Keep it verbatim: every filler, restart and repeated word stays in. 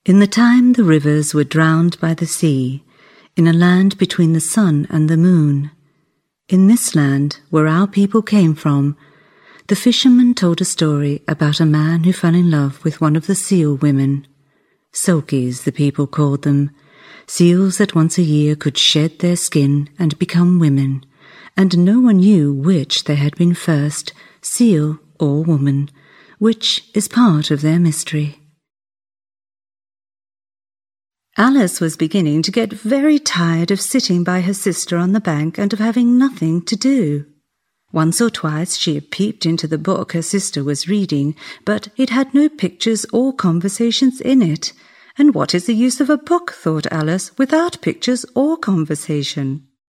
In the time the rivers were drowned by the sea, in a land between the sun and the moon, in this land where our people came from, the fisherman told a story about a man who fell in love with one of the seal women. Sulkies, the people called them, seals that once a year could shed their skin and become women, and no one knew which they had been first, seal or woman, which is part of their mystery. Alice was beginning to get very tired of sitting by her sister on the bank and of having nothing to do. Once or twice she had peeped into the book her sister was reading, but it had no pictures or conversations in it. And what is the use of a book, thought Alice, without pictures or conversation?